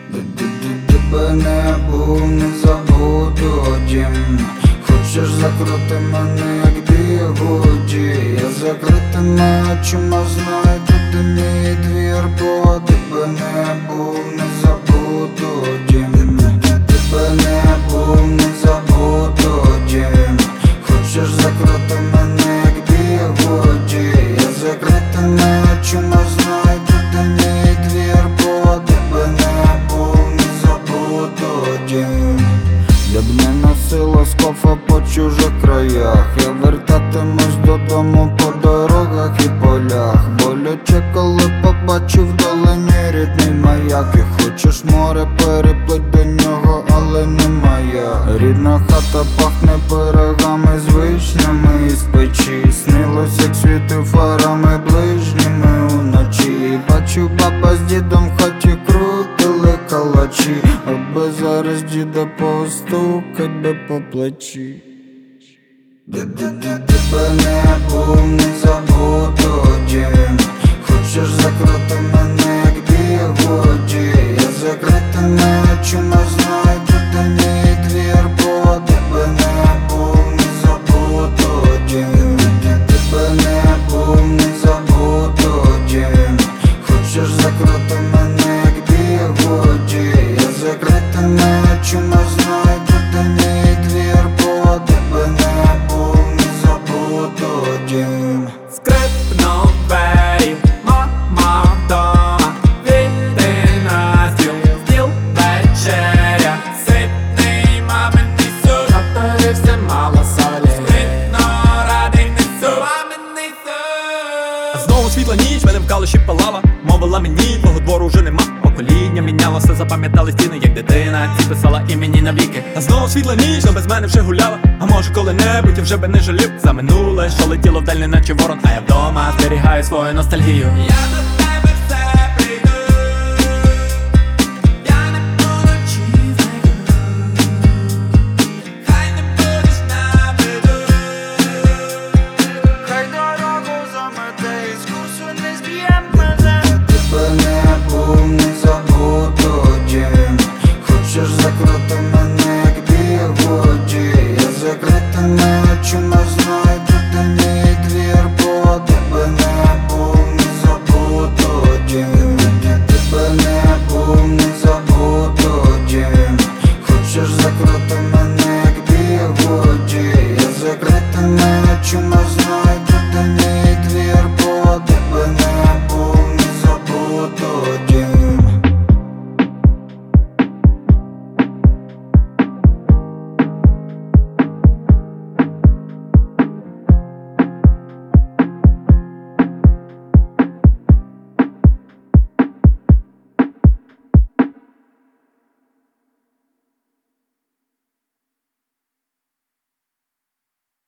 Тебе не був, не забуду дім. Хочеш закрути мене, як бігуді. Я закритими очима знаю, тут мій двір, бо тебе не був, не забуду дім. Тебе не був, не забуду дім. Хочеш закрути мене, як бігуді. Я закритими очима знаю, тут мій двір, бо тебе не був, не забуду дім. Я б не носила скофа по чужих краях. Я вертатимусь додому по дорогах і полях. Боляче, коли побачив вдалині рідний маяк. І хочеш море, переплить до нього, але не моя. Рідна хата пахне пирогами з вишнями із печі. Снилось, як світив фарами ближніми уночі. Бачу, баба з дідом в хаті крутили калачі, аби зараз діда постукать би по плечі. Тебе не був, не забуду дім. Хочеш закрити мене, як бігуді. Я закритими очима знаю, де мій двір, бо тебе не був, не забуду дім. Тебе не був, не забуду дім. Хочеш закрити мене, як бігуді. Я закритими очима знаю, де мій двір, бо тебе не був, не забуду дім. Скрипнув двері, мама вдома. Війти на стіл вечеря. Ситний маминий суп, наперився мало солі. Спритно радий несу маминий суп. Знову світла ніч, мене в калуші палала. Мовила мені, твого двору вже нема. Покоління мінялося, запам'ятали стіни, як дитина. Ці писала імені навіки. А знову світла ніч, но без мене вже гуляла. А може коли-небудь я вже би не жалів за минуле, що летіло вдаль, наче ворон. А я вдома зберігаю свою ностальгію. Я